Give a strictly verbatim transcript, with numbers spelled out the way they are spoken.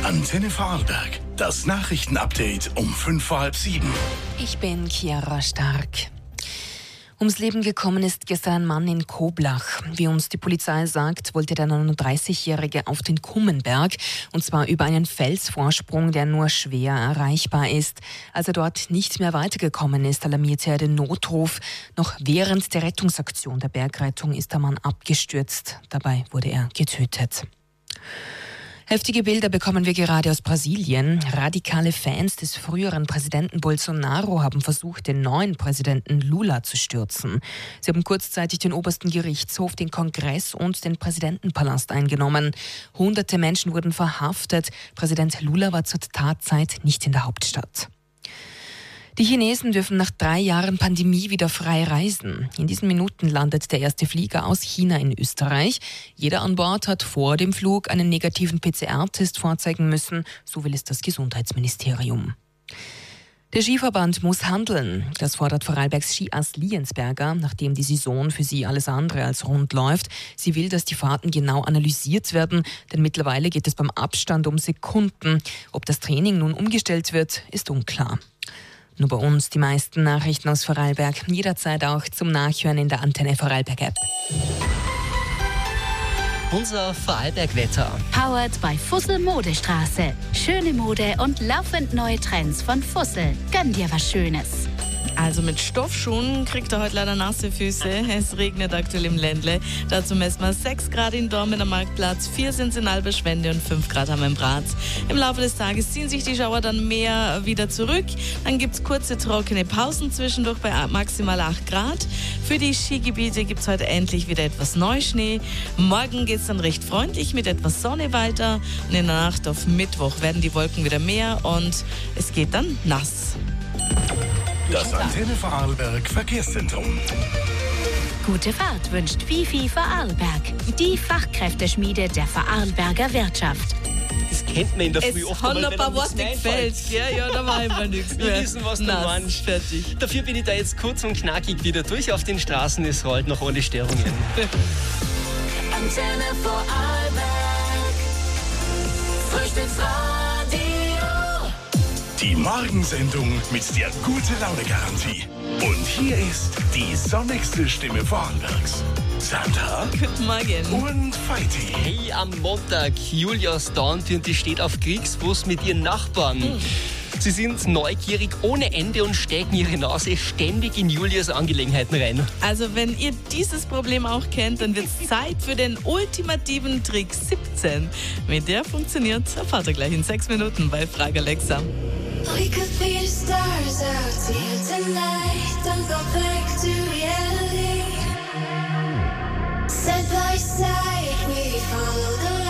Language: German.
Antenne Vorarlberg. Das Nachrichtenupdate um fünf vor halb sieben. Ich bin Chiara Stark. Ums Leben gekommen ist gestern ein Mann in Koblach. Wie uns die Polizei sagt, wollte der neununddreißigjährige auf den Kummenberg, und zwar über einen Felsvorsprung, der nur schwer erreichbar ist. Als er dort nicht mehr weitergekommen ist, alarmierte er den Notruf. Noch während der Rettungsaktion der Bergrettung ist der Mann abgestürzt. Dabei wurde er getötet. Heftige Bilder bekommen wir gerade aus Brasilien. Radikale Fans des früheren Präsidenten Bolsonaro haben versucht, den neuen Präsidenten Lula zu stürzen. Sie haben kurzzeitig den obersten Gerichtshof, den Kongress und den Präsidentenpalast eingenommen. Hunderte Menschen wurden verhaftet. Präsident Lula war zur Tatzeit nicht in der Hauptstadt. Die Chinesen dürfen nach drei Jahren Pandemie wieder frei reisen. In diesen Minuten landet der erste Flieger aus China in Österreich. Jeder an Bord hat vor dem Flug einen negativen P C R-Test vorzeigen müssen, so will es das Gesundheitsministerium. Der Skiverband muss handeln. Das fordert Vorarlbergs Skiass Liensberger, nachdem die Saison für sie alles andere als rund läuft. Sie will, dass die Fahrten genau analysiert werden, denn mittlerweile geht es beim Abstand um Sekunden. Ob das Training nun umgestellt wird, ist unklar. Nur bei uns die meisten Nachrichten aus Vorarlberg. Jederzeit auch zum Nachhören in der Antenne Vorarlberg App. Unser Vorarlberg-Wetter. Powered by Fussel Modestraße. Schöne Mode und laufend neue Trends von Fussel. Gönn dir was Schönes. Also mit Stoffschuhen kriegt er heute leider nasse Füße. Es regnet aktuell im Ländle. Dazu messen wir sechs Grad in Dormen am Marktplatz, vier sind es in Alberschwende und fünf Grad haben wir im Bratz. Im Laufe des Tages ziehen sich die Schauer dann mehr wieder zurück. Dann gibt es kurze trockene Pausen zwischendurch bei maximal acht Grad. Für die Skigebiete gibt es heute endlich wieder etwas Neuschnee. Morgen geht es dann recht freundlich mit etwas Sonne weiter. Und in der Nacht auf Mittwoch werden die Wolken wieder mehr und es geht dann nass. Das Antenne Vorarlberg Verkehrszentrum. Gute Fahrt wünscht Fifi Vorarlberg. Die Fachkräfteschmiede der Vorarlberger Wirtschaft. Das kennt man in der Früh Es oft hat einmal, noch ein wenn paar einem Worte Worte gefällt. Ja, ja, da war immer nichts mehr. Wir wissen, was du Nass, meinst. fertig. Dafür bin ich da jetzt kurz und knackig wieder durch auf den Straßen. Es rollt noch ohne Störungen. Antenne Vorarlberg. Frühstücksradio. Die Morgensendung mit der Gute-Laune-Garantie. Und hier ist die sonnigste Stimme Vorarlbergs. Sandra Guten Morgen. und Feiti. Hey, am Montag, Julia Staunton, die steht auf Kriegsfuß mit ihren Nachbarn. Hm. Sie sind neugierig ohne Ende und stecken ihre Nase ständig in Julias Angelegenheiten rein. Also wenn ihr dieses Problem auch kennt, dann wird es Zeit für den ultimativen Trick siebzehn. Mit der funktioniert, erfahrt ihr gleich in sechs Minuten bei Frage Alexa. We could be the stars out here tonight. Don't go back to reality. Side by side, we follow the